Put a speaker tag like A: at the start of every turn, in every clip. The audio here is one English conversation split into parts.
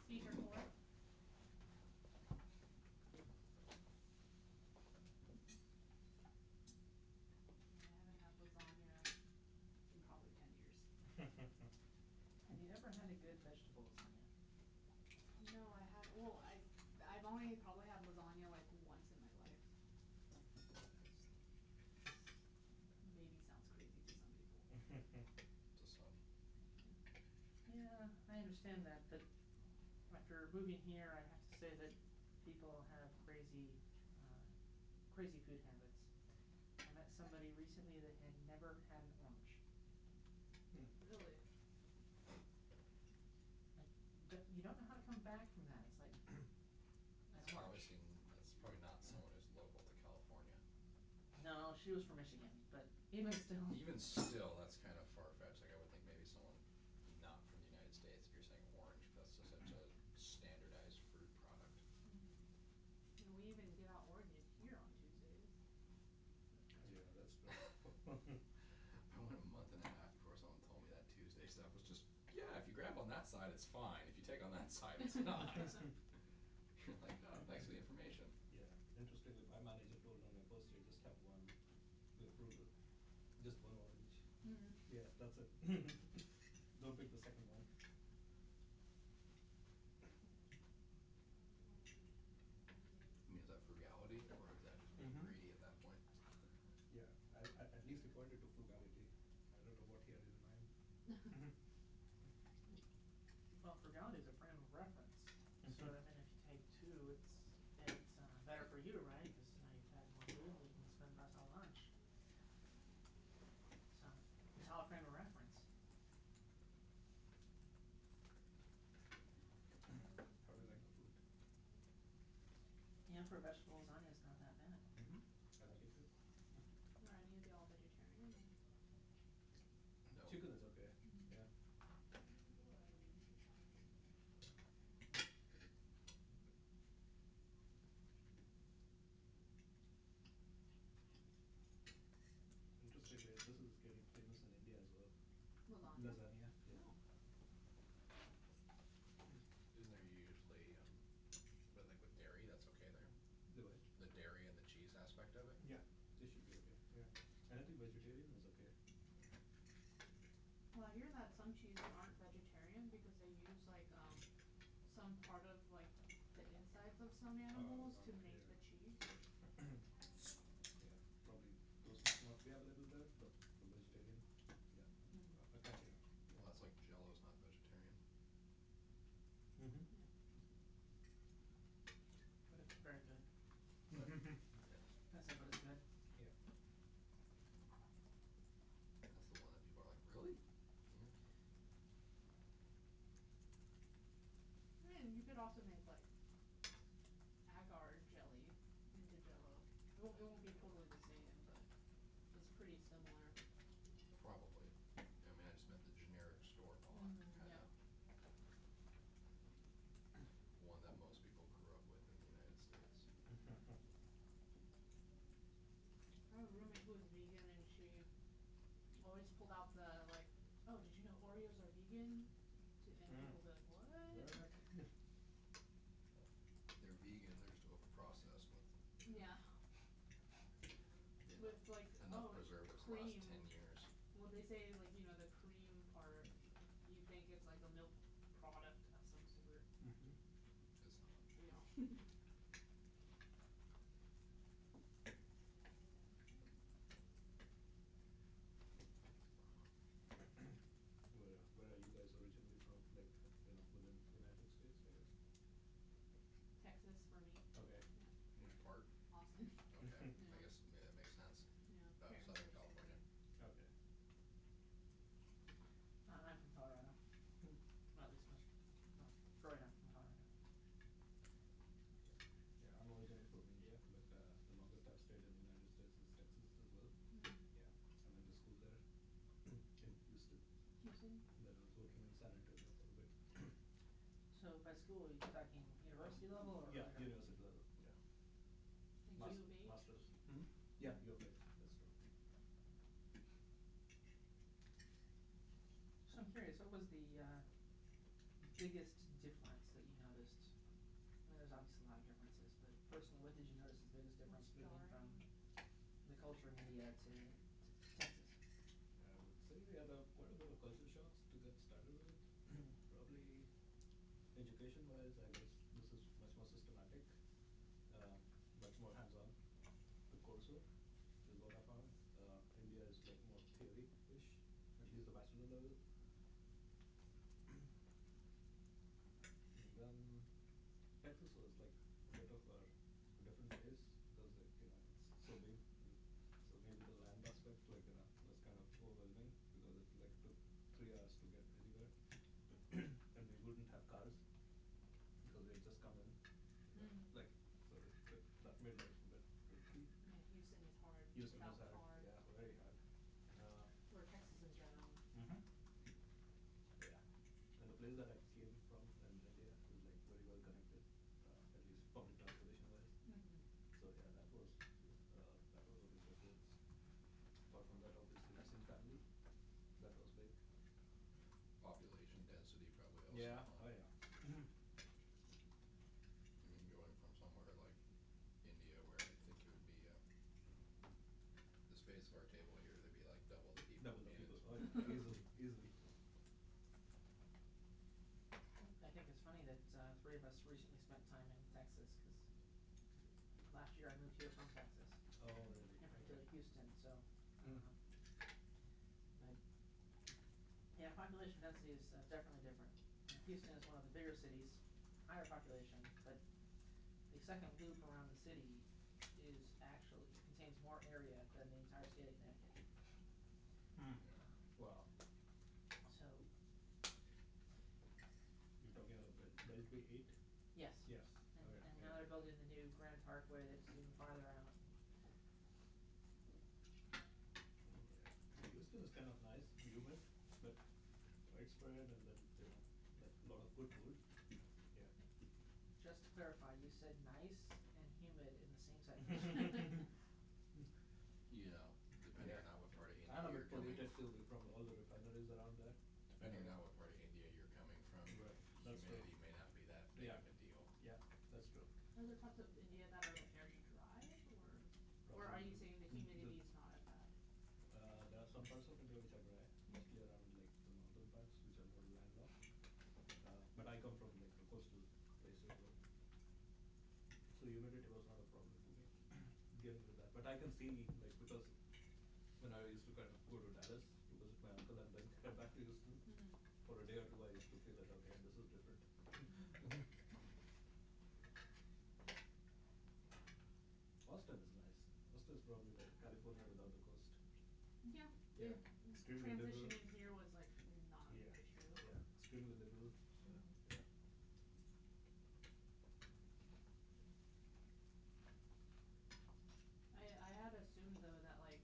A: Feature 4. I haven't had lasagna in probably 10 years.
B: Have you ever had a good vegetable lasagna?
A: No, I have. Well, I've only probably had lasagna like once in my life. Which maybe sounds crazy to some people.
C: To some.
B: Yeah, I understand that, but after moving here, I have to say that people have crazy food habits. I met somebody recently that had never had an orange.
A: Really?
B: Like, you don't know how to come back from that. It's like an orange.
C: That's probably not someone who's local to California.
B: No, she was from Michigan, but even still.
C: Even still, that's kind of far fetched. Like I would think maybe someone not from the United States. If you're saying orange, that's just such a standardized fruit product.
A: And we even give out oranges here on Tuesdays.
D: Yeah, that's true.
C: I went a month and a half before someone told me that Tuesday stuff was just, yeah, if you grab on that side, it's fine. If you take on that side, it's not. You're like, oh, thanks for the information.
D: Yeah, interestingly, my manager told on my first day, just have one fruit, just one orange. Yeah, that's it. Don't pick the second one.
C: I mean, is that frugality or is that just being greedy at that point?
D: Yeah, at least he pointed to frugality. I don't know what he had in mind.
B: Well, frugality is a frame of reference. So I mean, if you take two, it's better for you, right? Because now you've had more food and you can spend less on lunch. So, solid frame of reference.
D: How do you like the food?
B: Yeah, for a vegetable lasagna, it's not that bad.
D: I like it too.
A: Are any of y'all vegetarian?
C: No.
D: Chicken is okay. Yeah. Interestingly, this is getting famous in India as well.
A: Lasagna?
D: Lasagna, yeah.
A: Oh.
C: Isn't there usually, but like with dairy, that's okay there?
D: The what?
C: The dairy and the cheese aspect of it?
D: Yeah, this should be okay. Yeah, anything vegetarian is okay.
A: Well, I hear that some cheeses aren't vegetarian because they use like some part of like the insides of some animals to make the cheese.
D: Yeah, probably those might not be available there, but for vegetarian, yeah, continue. Yeah.
C: Well, that's like Jello's not vegetarian.
A: Yeah.
B: But it's very good.
C: But
B: I said, but it's good.
D: Yeah.
C: that's the one that people are like, really? Yeah.
A: I mean, you could also make like agar jelly into Jello. It won't be totally the same, but it's pretty similar.
C: Probably. I mean, I just meant the generic store bought kind
A: Yeah.
C: of one that most people grew up with in the United States.
A: I have a roommate who is vegan and she always pulled out the like, oh, did you know Oreos are vegan? And people would be like, what?
D: What?
C: They're vegan, they're just over processed with
A: Yeah. With like,
C: enough
A: oh,
C: preservatives to last
A: cream.
C: 10 years.
A: Well, they say like, the cream part, you think it's like a milk product of some sort.
C: It's not.
A: Yeah.
D: Where are you guys originally from? Like, within United States, I guess.
A: Texas for me.
D: Okay.
A: Yeah.
C: Which part?
A: Austin.
C: Okay,
A: Yeah.
C: I guess maybe that makes sense.
A: Yeah.
C: About
A: Parents
C: Southern
A: are still
C: California.
A: there.
D: Okay.
B: I'm from Colorado. Well, at least well, growing up from Colorado.
D: Yeah, I'm originally from India, but the longest I've stayed in the United States is Texas as well. Yeah, I went to school there in Houston.
A: Houston.
D: Then I was working in San Antonio for a bit.
B: So by school, are you talking university level or
D: Yeah,
B: earlier?
D: university level. Yeah.
A: Like U of H.
D: Masters. Yeah, U of H. That's true.
B: So I'm curious, what was the biggest difference that you personally, what did you notice as the biggest difference
A: Most
B: moving from
A: jarring.
B: the culture in India to Texas?
D: I would say, yeah, there are quite a bit of culture shocks to get started with. Probably education wise, I guess this is much more systematic, uh, much more hands on. The coursework is what I found. India is like more theory ish, at least the bachelor level. And then Texas was like a bit of a different pace because like it's so big, and so maybe the land aspect was kind of overwhelming because it like took 3 hours to get anywhere, and we wouldn't have cars because we had just come in,
A: Mm.
D: like so that made life a bit tricky.
A: Yeah, Houston is hard
D: Houston is
A: without
D: hard,
A: car.
D: yeah, very hard.
A: Or Texas in general.
D: Mhm. Yeah, and the place that I came from in India is like very well connected, at least public transportation wise.
A: Mm-hmm.
D: So yeah, that was a big difference. Apart from that, obviously missing family, that was big.
C: Population density probably also,
D: Yeah,
C: huh?
D: oh yeah.
C: I mean, going from somewhere like India where I think it would be the space of our table here, there'd be like double the people
D: Double
C: would
D: the
C: be in
D: people,
C: it.
D: oh yeah, easily, easily.
B: I think it's funny that three of us recently spent time in Texas because last year I moved here from Texas,
D: Oh really?
B: in
D: Okay.
B: particular Houston. So,
D: Mm.
B: but yeah, population density is definitely different. Houston is one of the bigger cities, higher population, but the second loop around the city is actually contains more area than the entire state of Connecticut.
D: Mm.
C: Yeah.
D: Wow.
B: So
D: You're talking about Beltway 8?
B: yes,
D: Yes.
B: and,
D: Oh yeah.
B: and
D: Yeah.
B: now they're building the new Grand Parkway that's even farther out.
D: Yeah. Houston is kind of nice, humid, but widespread, and then like a lot of good food. Yeah.
B: Just to clarify, you said nice and humid in the same sentence.
C: You know, depending
D: Yeah.
C: on what part of India
D: And a
C: you're
D: bit
C: coming
D: polluted too from all the refineries around there.
C: depending on what part of India you're coming from,
D: Right. That's true.
C: humidity may not be that big
D: Yeah.
C: of a deal.
D: Yeah. That's true.
A: Are there parts of India that are like very dry, or are you
D: Probably
A: saying the
D: the
A: humidity is not as bad?
D: there are some parts of India which are dry, mostly around like the northern parts, which are more landlocked. But I come from like a coastal place as well, so humidity was not a problem for me dealing with that. But I can see like because when I used to kind of go to Dallas to visit my uncle and then head back to Houston
A: Mm-hmm.
D: for a day or two, I used to feel that okay, this is different. Austin is nice. Austin is probably like California without the coast.
A: Yeah.
D: Yeah,
A: It,
D: extremely liberal.
A: transitioning here was like not
D: Yeah,
A: an issue.
D: yeah, extremely liberal.
A: Mm-hmm.
D: Yeah.
A: I had assumed though that like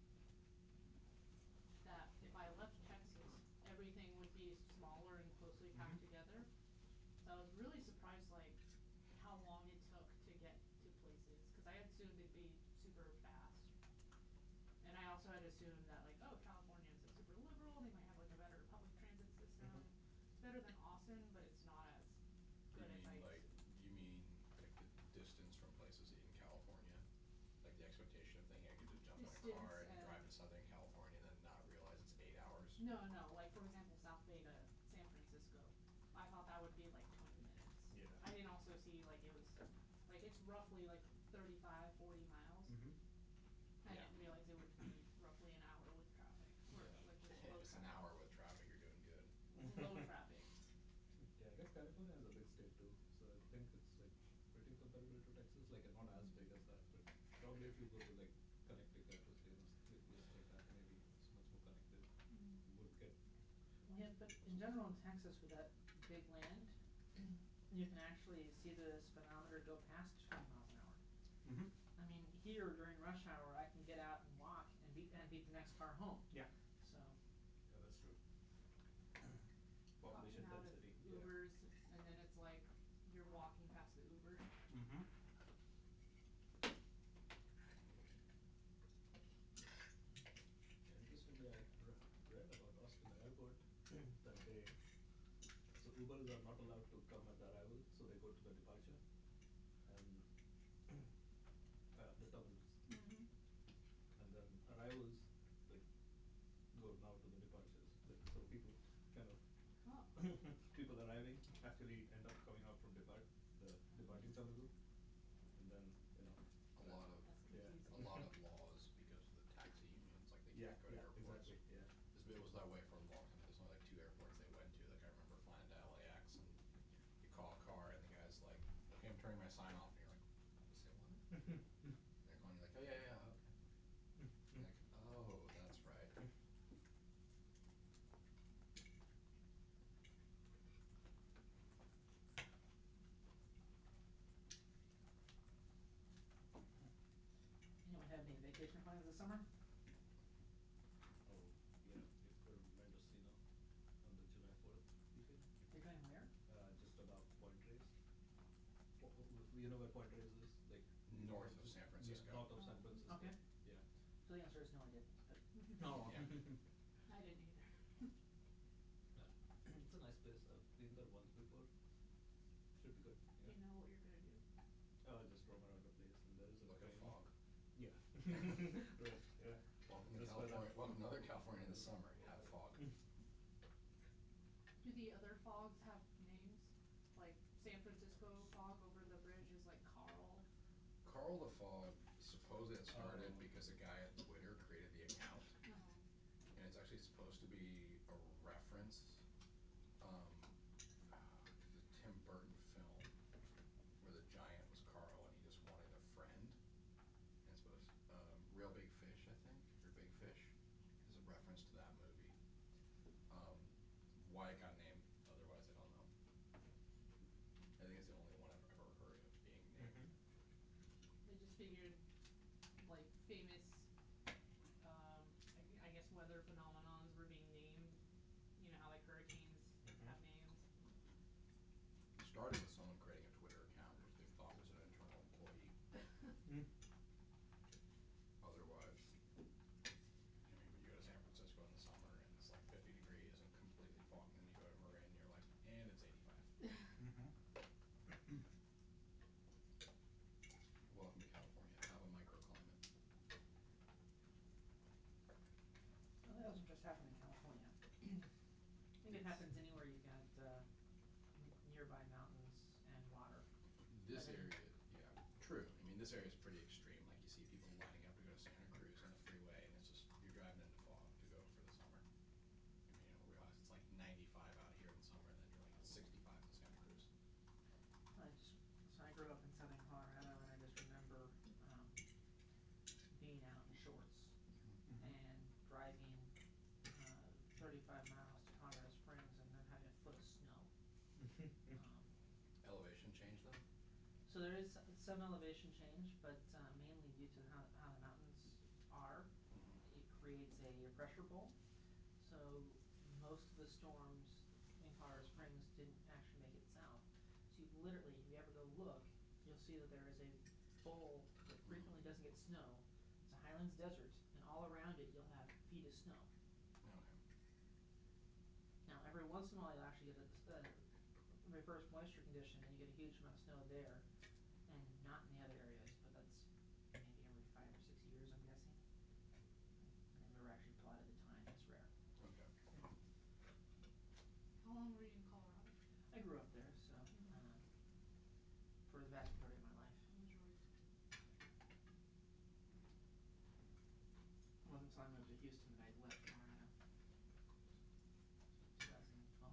A: that if I left Texas, everything would be smaller and closely
D: Mhm.
A: packed together. So I was really surprised like how long it took to get to places because I assumed it'd be super fast. And I also had assumed that like, oh, California is like super liberal. They might have like a better public transit
D: Mhm.
A: system. It's better than Austin, but it's not as good as I assumed.
C: You mean like the distance from places in California? Like the expectation of thinking I could just jump in a
A: Distance
C: car and
A: and
C: drive to Southern California and then not realize it's 8 hours?
A: no, no, like for example, South Bay to San Francisco. I thought that would be like 20 minutes.
D: Yeah.
A: I didn't also see like it was like it's roughly like 35, 40 miles.
D: Mhm.
A: I
C: Yeah.
A: didn't realize it would be roughly an hour with traffic or
D: Yeah.
A: with just
C: If
A: low
C: it's an
A: traffic.
C: hour with traffic, you're doing good.
A: Low traffic.
D: Yeah, I guess California is a big state too, so I think it's like pretty comparable to Texas, like not as big as that, but probably if you go to like Connecticut or say like places like that, maybe it's much more connected.
A: Mm.
D: Wouldn't get
B: Yeah, but in general in Texas with that big land, you can actually see the speedometer go past 20 miles an hour.
D: Mhm.
B: I mean, here during rush hour, I can get out and walk and beat the next car home.
D: Yeah.
B: So
D: Yeah, that's true.
A: Clocking
D: Population
A: out of
D: density. Yeah.
A: Ubers and then it's like you're walking past the Uber.
D: Mhm. Interestingly, I read about Austin Airport that they so Ubers are not allowed to come at the arrival, so they go to the departure, and actually end up coming out from depart the departing Tamil, and then
C: A
D: that,
C: lot of
A: That's
D: yeah.
C: a lot of laws because of the taxi unions, like they
D: Yeah,
C: can't go to
D: yeah,
C: airports.
D: exactly, yeah.
C: It was that way for a long time. There's only like two airports they went to. Like I remember flying to LAX and you call a car and the guy's like, "Okay, I'm turning my sign off," and you're like, "Say what?" And they're calling you like, "Oh yeah, yeah, okay." You're like, "Oh, that's right."
B: Anyone have any vacation plans this summer?
D: Oh, yeah, if the Mendocino on the July 4th weekend.
B: You're going where?
D: Just above Point Reyes. You know where Point Reyes is? Like
C: North of San
D: yeah,
C: Francisco.
D: north of San
A: Oh.
D: Francisco.
B: Okay.
D: Yeah.
B: So the answer is no, I didn't, but.
D: Oh.
C: Yeah.
A: I didn't either.
D: It's a nice place. I've been there once before. Should be good.
A: Do
D: Yeah.
A: you know what you're gonna do?
D: Just roam around the place, and there is a
C: Look at
D: train.
C: fog.
D: Yeah. Right. Yeah.
C: Welcome to
D: This weather.
C: California. Welcome to Northern California in the summer. Have fog.
A: Do the other fogs have names? Like San Francisco fog over the bridge is like Carl.
C: Carl the Fog, supposedly it started
D: Oh.
C: because a guy at Twitter created the account,
A: Uh-huh.
C: and it's actually supposed to be a reference. There's a Tim Burton film where the giant was Carl and he just wanted a friend. And it's supposed Real Big Fish, I think, or Big Fish, is a reference to that movie. Why it got named otherwise, I don't know. I think it's the only one I've ever heard of being named.
A: I just figured like famous I guess weather phenomenons were being named. You know how like hurricanes have names.
C: It started with someone creating a Twitter account, which they thought was an internal employee. Otherwise, I mean, when you go to San Francisco in the summer and it's like 50 degrees and completely fog, and then you go to Marin, you're like, and it's 85. Welcome to California. Have a microclimate.
B: Well, that doesn't just happen in California. I think it happens anywhere you've got nearby mountains and water.
C: This
B: But
C: area, yeah, true. I mean, this area is pretty extreme. Like you see people lining up to go to Santa Cruz on the freeway, and it's just you're driving into fog to go for the summer. I mean, you don't realize it's like 95 out here in summer, and then you're like it's 65 to Santa Cruz.
B: So I grew up in southern Colorado, and I just remember being out in shorts and driving 35 miles to Colorado Springs and then having a foot of snow.
C: Elevation change though?
B: So there is some elevation change, but mainly due to how the mountains are, it creates a pressure bowl. So most of the storms in Colorado Springs didn't actually make it south. So you literally, if you ever go look, you'll see that there is a bowl that frequently doesn't get snow. It's a highlands desert, and all around it you'll have feet of snow.
C: Okay.
B: Now every once in a while you'll actually get a reverse moisture condition, and you get a huge amount of snow there, and not in the other areas. But that's maybe every 5 or 6 years, I'm guessing. I've never actually plotted the time. It's rare.
C: Okay.
A: How long were you in Colorado?
B: I grew up there, so for the vast majority of my life.
A: Majority.
B: It wasn't until I moved to Houston that I left Colorado. 2012.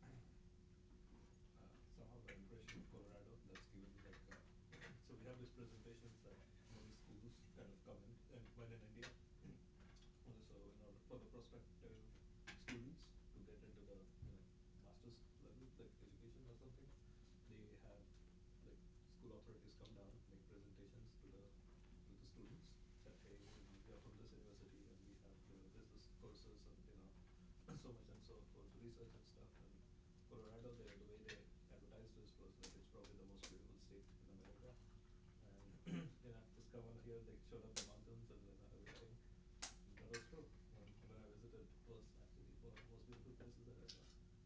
D: Somehow the impression of Colorado that's given like so we have these presentations that many schools kind of come in, and when in India, so in order for the prospective students to get into the master's level like education or something, they have like school authorities come down, make presentations to the students that hey, we are from this university and we have this courses and so much, and so for the research and stuff. And Colorado, the way they advertised this was like it's probably the most beautiful state in America, and just come on here. They showed up the mountains and everything. And that was true. When I visited, it was actually one of the most beautiful places that I saw.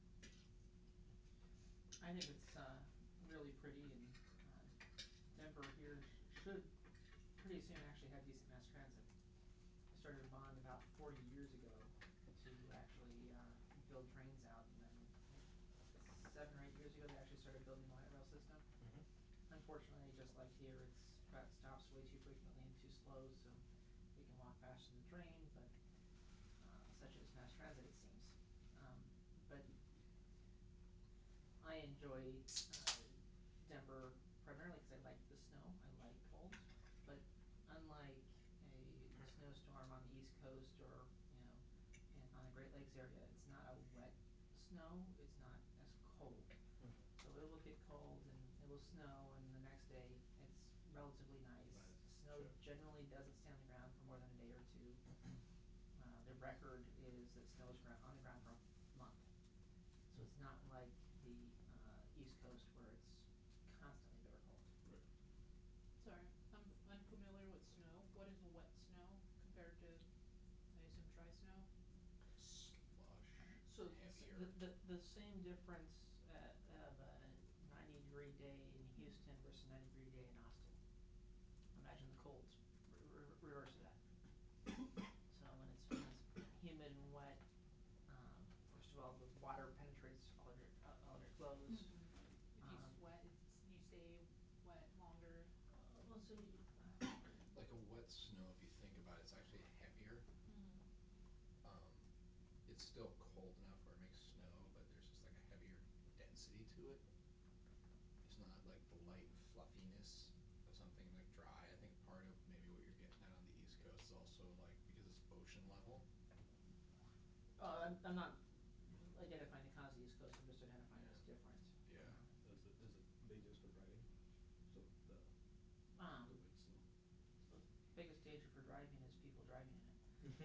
B: I think it's really pretty, and Denver here should pretty soon actually have decent mass transit. They started a bond about 40 years ago to actually build trains out, and then 7 or 8 years ago, they actually started building the light rail system.
D: Mhm.
B: Unfortunately, just like here, it's got stops way too frequently and too slow, so we can walk faster than the train, but such is mass transit, it seems. But I enjoy Denver primarily because I like the snow. I like cold, but unlike a snowstorm on the East Coast or on the Great Lakes area, it's not a wet snow. It's not as cold.
D: Mhm.
B: So it will get cold and it will snow, and the next day it's relatively nice.
D: Nice,
B: Snow
D: sure.
B: generally doesn't stay on the ground for more than a day or two. The record is that snow is on the ground for a month. So it's not like the East Coast where it's constantly bitter cold.
D: Right.
A: Sorry, I'm unfamiliar with snow. What is wet snow compared to, I assume, dry snow?
C: Slush,
B: So
C: heavier.
B: the same difference of a 90-degree day in Houston versus a 90-degree day in Austin. Imagine the colds, reverse of that. So when it's humid and wet, first of all, the water penetrates all of your clothes.
A: Like if you sweat, you stay wet longer.
B: Well, so
C: Like a wet snow, if you think about it, it's actually heavier. It's still cold enough where it makes snow, but there's just like a heavier density to it. It's not like the light fluffiness of something like dry. I think part of maybe what you're getting at on the East Coast is also like because it's ocean level.
B: I'm not identifying the cause of the East Coast. I'm just identifying what's different.
C: Yeah.
D: Is it dangerous for driving? So the
B: Um,
D: wet snow.
B: the biggest danger for driving is people driving in it.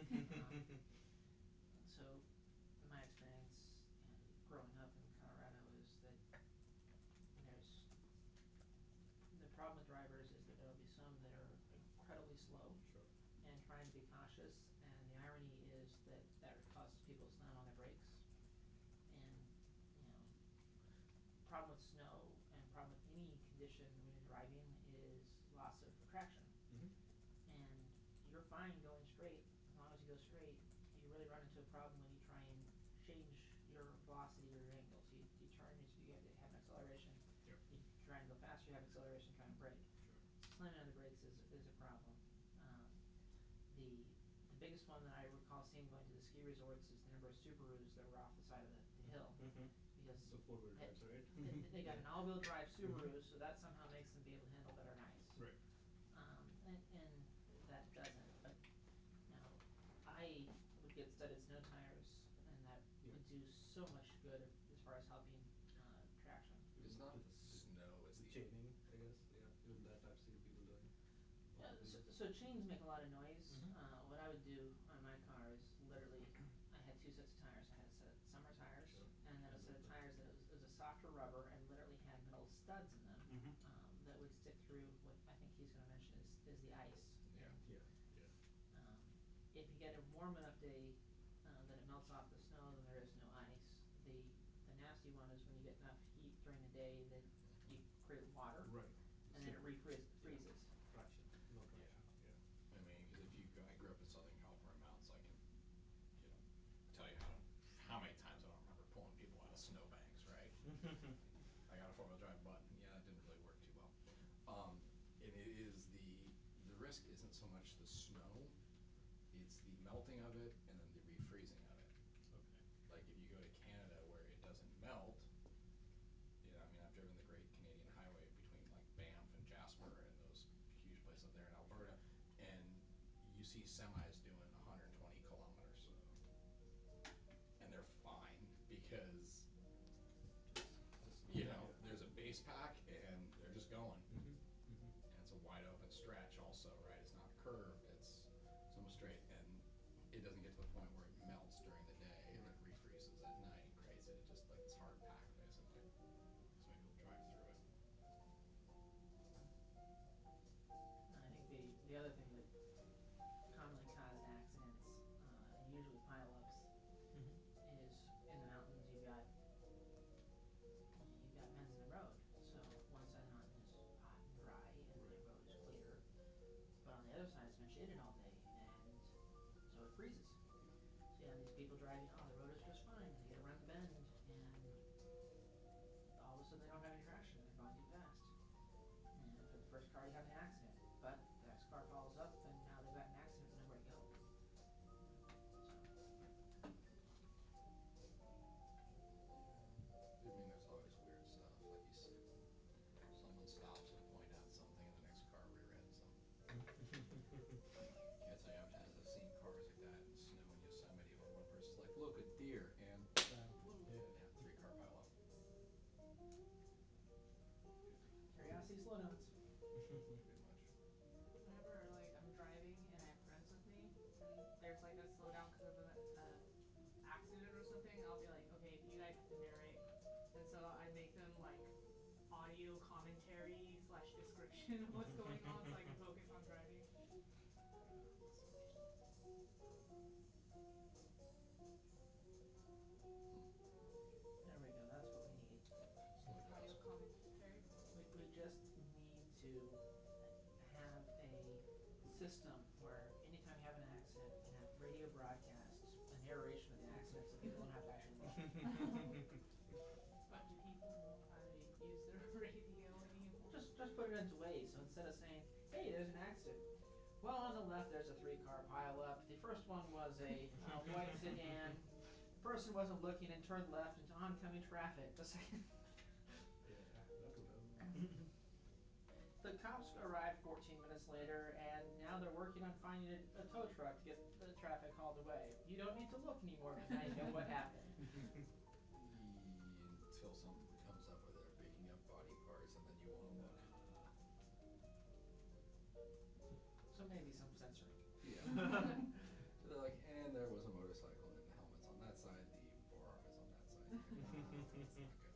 B: So, in my experience, growing up in Colorado, is that there's the problem with drivers is that there will be some that are incredibly slow
D: Sure.
B: and trying to be cautious, and the irony is that causes people to slam on their brakes. And problem with snow and problem with any condition when you're driving is loss of traction.
D: Mhm.
B: And you're fine going straight as long as you go straight. You really run into a problem when you try and change your velocity or your angle. So you turn, you have an acceleration.
C: Yep.
B: You try and go faster, you have acceleration, trying to brake.
D: Sure.
B: Slamming on the brakes is a problem. The biggest one that I recall seeing going to the ski resorts is the number of Subarus that were off the side of the hill.
D: Mhm.
B: Because
D: The four-wheel drives, right?
B: they got an all-wheel drive Subaru,
D: Mhm.
B: so that somehow makes them be able to handle better on ice.
D: Right.
B: And that doesn't. But I would get studded snow tires, and that
D: Yeah.
B: would do so much good as far as helping traction.
D: Even
C: It's not
D: the,
C: the snow, it's
D: the
C: the
D: chaining, I guess. Yeah. Even that I've seen people doing.
B: Yeah,
D: On the wheels.
B: so chains make a lot of noise.
D: Mhm.
B: What I would do on my car is literally, I had two sets of tires. I had a set of summer tires,
D: Sure.
B: and then a
D: And
B: set
D: then
B: of
D: the
B: tires that was a softer rubber and literally had metal studs in them.
D: Mhm.
B: That would stick through what I think he's going to mention is the ice.
C: Yeah.
B: And,
D: Yeah. Yeah.
B: if you get a warm enough day that it melts off the snow, then there is no ice. The nasty one is when you get enough heat during the day that you create water,
D: Right.
B: and then it freezes.
D: Traction. No
C: Yeah.
D: traction. Yeah.
C: I mean, because if you go, I grew up in Southern California mountains, I can, tell you how many times I don't remember pulling people out of snowbanks, right? I got a four-wheel drive, but yeah, it didn't really work too well. And it is the risk isn't so much the snow, it's the melting of it and then the refreezing of it.
D: Okay.
C: Like if you go to Canada where it doesn't melt, I mean, I've driven the Great Canadian Highway between like Banff and Jasper and those huge places up there in Alberta, and you see semis doing 120 kilometers, and they're fine because
D: Just yeah.
C: there's a base pack and they're just going.
D: Mhm. Mhm.
C: And it's a wide open stretch also, right? It's not curved, it's almost straight, and it doesn't get to the point where it melts during the day and then
D: Right.
C: refreezes at night, right? So it just like it's hard pack basically. So many people drive through it.
B: I think the other thing that commonly causes accidents, usually pileups,
D: Mhm.
B: is in the mountains you've got bends in the road. So one side of the mountain is hot and dry, and
D: Right.
B: the road is clear. But on the other side, it's been shaded all day, and so it freezes. So you have these people driving, oh, the road is just fine, and they get around the bend, and so they don't have any traction and they're going too fast. And for the first car, you have an accident, but the next car follows up, and now they've got an accident and nowhere to go.
C: Yeah. I mean, there's always weird stuff. Like someone stops to point out something, and the next car rear ends them. Can't tell you how many times I've seen cars like that in snow in Yosemite when one person's like, "Look, a deer," and
D: Bam. Yeah.
C: yeah, 3 car pileup.
B: Curiosity slowdowns.
C: Pretty much.
A: Whenever like I'm driving and I have friends with me, and there's like a slowdown because of a accident or something, I'll be like, okay, you guys have to narrate, and so I make them like audio commentary slash description of what's going on so I can focus on driving.
B: There we go. That's what we need.
C: Slow
A: Audio
C: jaws.
A: commentary.
B: We just need to have a system where anytime you have an accident, you can have radio broadcasts, a narration of the accident, so people don't have to actually look.
A: But do people know how to use their radio anymore?
B: Just put it into Waze. So instead of saying, "Hey, there's an accident," well, on the left there's a 3 car pileup. The first one was a white sedan. The person wasn't looking and turned left into oncoming traffic. The second.
D: Yeah, that would help.
B: The cops arrived 14 minutes later, and now they're working on finding a tow truck to get the traffic hauled away. You don't need to look anymore because now you know what happened.
C: Until something comes up where they're picking up body parts, and then you want to look.
B: So maybe some censoring.
C: Yeah. So they're like, and there was a motorcycle, and the helmet's on that side, the forearm is on that side. That's not good.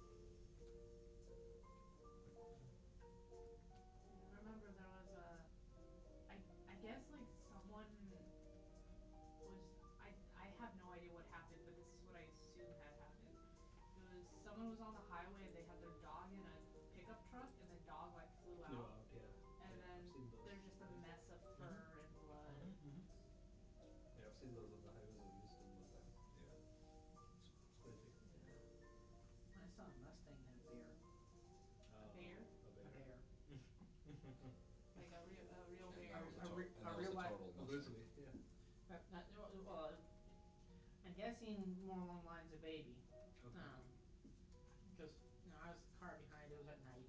A: I remember there was I guess like someone was I have no idea what happened, but this is what I assume had happened. It was someone was on the highway and they had their dog in a pickup truck and the dog like flew
D: Flew
A: out,
D: out, yeah.
A: and
D: Yeah, I've
A: then
D: seen those.
A: there's just a mess of fur and blood.
D: Yeah, I've seen those on the highways in Houston one time. Yeah. It's crazy.
B: I saw a Mustang hit a bear.
A: A bear?
D: A bear.
B: A bear.
A: Like a real
C: And
A: bear.
C: that was
B: A real
C: a
B: life.
C: total
D: A
C: Mustang.
D: grizzly, yeah.
B: Well, I'm guessing more along the lines of baby.
D: Okay.
B: Because I was the car behind. It was at night.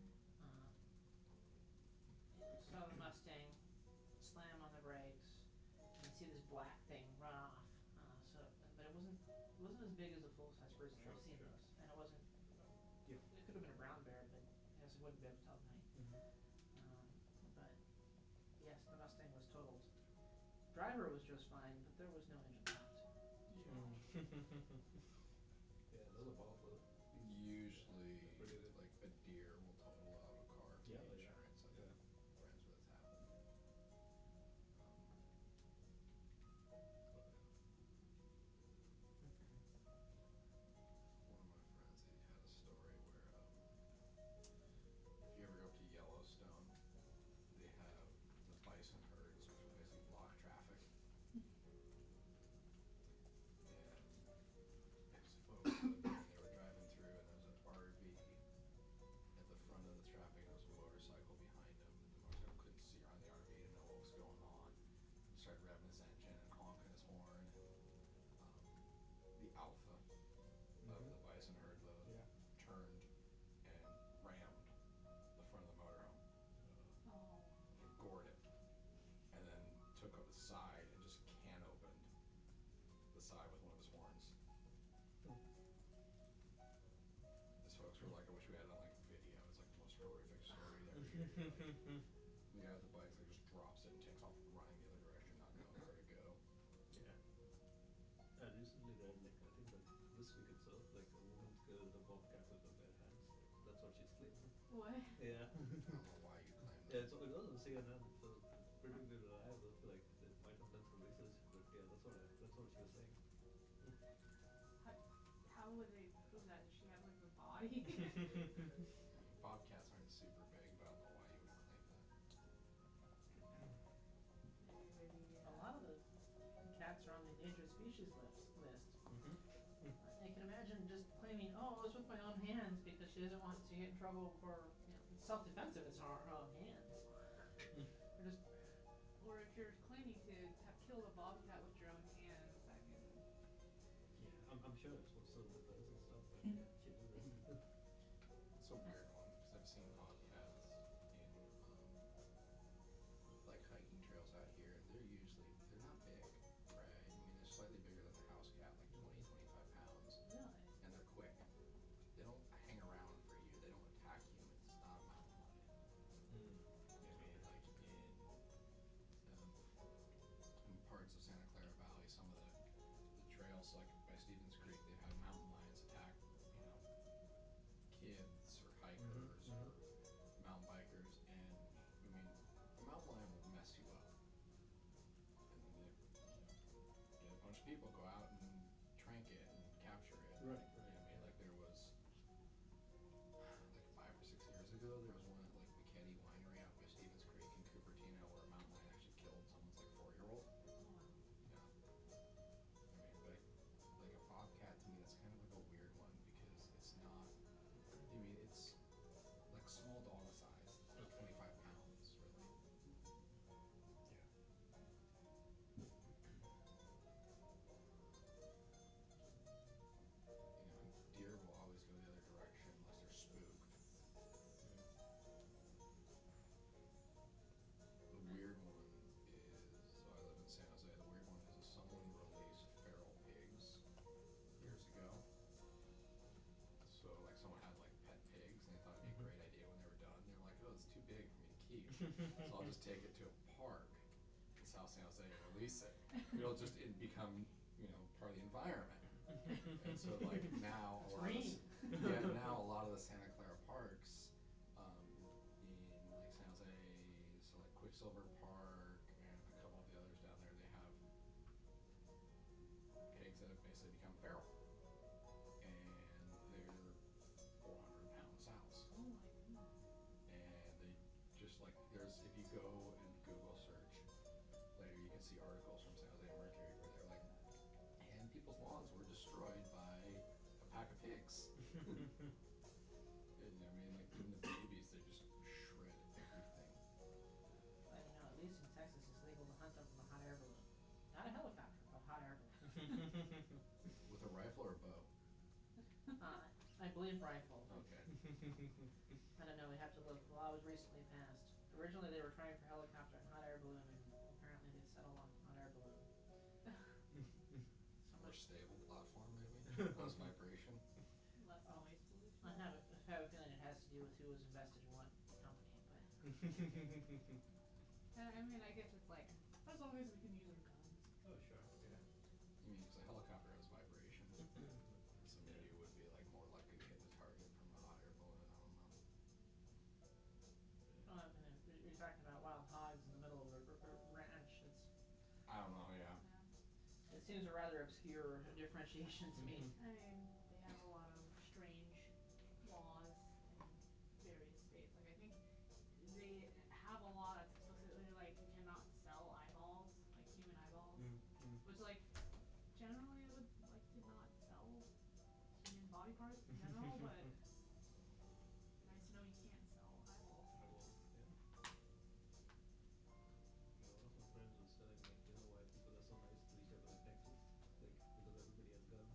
B: Saw the Mustang slam on the brakes, and you see this black thing run off. But it wasn't as big as a full size grizzly.
D: Sure,
B: I've seen
D: sure.
B: those, and it wasn't.
D: Yeah.
B: It could have been a brown bear, but I guess I wouldn't be able to tell at night. But yes, the Mustang was totaled. Driver was just fine, but there was no engine left.
A: Yeah.
D: Yeah, those are powerful beasts. They're
C: Usually,
D: pretty good.
C: like a deer will total out a car for
D: Yeah,
C: the
D: yeah.
C: insurance. I've
D: Yeah.
C: got friends where that's happened.
D: Oh yeah.
C: One of my friends, he had a story where if you ever go up to Yellowstone, they have the bison herds, which will basically block traffic. And his folks lived there, and they were driving through, and there was an RV at the front of the traffic, and there was a motorcycle behind him, and the motorcycle couldn't see around the RV, didn't know what was going on, and started revving his engine and honking his horn, and the alpha of the bison herd
D: Yeah.
C: turned and rammed the front of the motorhome,
A: Oh.
C: and gored it, and then took up the side and just can opened the side with one of his horns. His folks were like, I wish we had it on like video. It's like the most horrific story to ever hear. Like, the guy with the bike like just drops it and takes off running the other direction, not knowing where to go.
D: Yeah. I recently read, like, I think that this week itself, like a woman killed a bobcat with her bare hands. Like, that's what she's claiming.
A: What?
D: Yeah.
C: I don't know why you claim
D: Yeah,
C: that.
D: it was on CNN, so it's pretty reliable. Like, they might have done some research, but yeah, that's what she was saying.
A: How, how would they prove that? Does she have like the body?
C: I mean, bobcats aren't super big, but I don't know why you would claim that.
A: Maybe.
B: A lot of the cats are on the endangered species list. I can imagine just claiming, "Oh, it was with my own hands," because She doesn't want to get in trouble for, self-defense if it's in her own hands. Or just
A: Or if you're claiming to have killed a bobcat with your own hands, I mean.
D: Yeah, I'm sure it's for self-defense and stuff, but yeah, she did it.
C: It's a weird one because I've seen bobcats in like hiking trails out here, and they're not big, right? I mean, they're slightly bigger than the house cat, like 20, 25 pounds,
B: really.
C: and they're quick. They don't hang around for you. They don't attack humans. It's not a mountain lion.
D: Mm.
C: You know what I mean?
D: Okay.
C: Like um, in parts of Santa Clara Valley, some of the trails, like by Stevens Creek, they've had mountain lions attack, you know, kids or hikers or mountain bikers, and I mean, a mountain lion will mess you up. And then get a bunch of people, go out and trank it and capture it.
D: Right,
C: You know
D: right,
C: what I mean?
D: yeah.
C: Like there was like 5 or 6 years ago, there was one at like McKetty Winery out by Stevens Creek in Cupertino where a mountain lion actually killed someone's like 4-year-old.
A: Oh wow.
C: Yeah. I mean, but like a bobcat to me, that's kind of like a weird one because it's not. I mean, it's like small dog size. It's like
D: Okay.
C: 25 pounds, really.
D: Yeah.
C: You know, and deer will always go the other direction unless they're spooked.
D: Mm.
C: The weird one is, so I live in San Jose. The weird one is someone released feral pigs years ago. So like someone had like pet pigs and they thought it'd be a great idea when they were done. They were like, oh, it's too big for me to keep, so I'll just take it to a park in South San Jose and release it. It'll just become, part of the environment. And so like now a
B: It's
C: lot of
B: green.
C: yeah, now a lot of the Santa Clara parks in like San Jose, so like Quicksilver Park and a couple of the others down there, they have pigs that have basically become feral, and they're 400-pound sows.
A: Oh my goodness.
C: And they just like there's if you go and Google search later, you can see articles from San Jose Mercury where they're like, and people's lawns were destroyed by a pack of pigs. And I mean, like even the babies, they just shred everything.
B: But at least in Texas, it's legal to hunt them from a hot air balloon. Not a helicopter, but a hot air balloon.
C: With a rifle or a bow?
B: I believe rifle.
C: Okay.
B: I don't know. We have to look. The law was recently passed. Originally, they were trying for helicopter and hot air balloon, and apparently they settled on hot air balloon.
C: More
B: Somebody.
C: stable platform, maybe less vibration.
A: Less
B: Oh,
A: noise pollution.
B: I have a feeling it has to do with who was invested in what company, but.
A: I mean, I guess it's like as long as we can use our guns.
D: Oh sure, yeah.
C: I mean, because a helicopter has vibration, so
D: Yeah.
C: maybe it would be like more likely to hit the target from a hot air balloon. I don't know.
B: Oh, and you're talking about wild hogs in the middle of a ranch.
C: I don't know. Yeah.
A: Yeah.
B: It seems a rather obscure differentiation to me.
A: I mean, they have a lot of strange laws in various states. Like I think they have a law that's explicitly like you cannot sell eyeballs, like human eyeballs, which like generally I would like to not sell human body parts in general, but nice to know you can't sell eyeballs.
D: Eyeballs, yeah. Yeah, one of my friends was telling me, you know why people are so nice to each other in Texas? Like, because everybody has guns.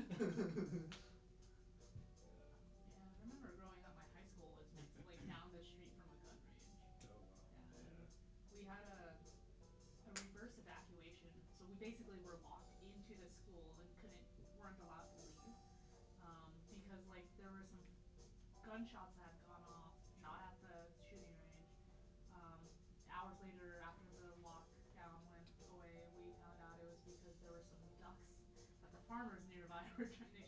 D: Yeah.
A: Yeah, I remember growing up, my high school was like down the street from a gun range.
D: Oh wow.
A: Yeah, and
D: Yeah.
A: we had a reverse evacuation, so we basically were locked into the school and weren't allowed to leave, because like there were some gunshots that had gone off,
D: Sure.
A: not at the shooting range. Hours later, after the lockdown went away, we found out it was because there were some ducks that the farmers nearby were trying to